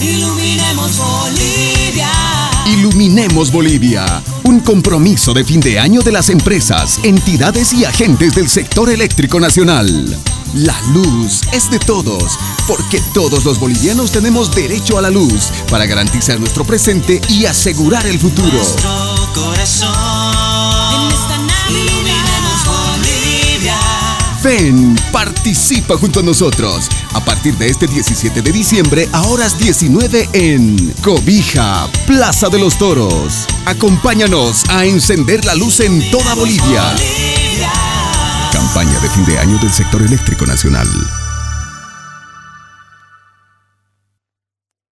Iluminemos Bolivia. Iluminemos Bolivia, un compromiso de fin de año de las empresas, entidades y agentes del sector eléctrico nacional. La luz es de todos, porque todos los bolivianos tenemos derecho a la luz para garantizar nuestro presente y asegurar el futuro. Nuestro corazón. En esta Navidad. Iluminemos Bolivia. Ven, participa junto a nosotros. A partir de este 17 de diciembre a horas 19 en Cobija, Plaza de los Toros. Acompáñanos a encender la luz en toda Bolivia. Campaña de fin de año del sector eléctrico nacional.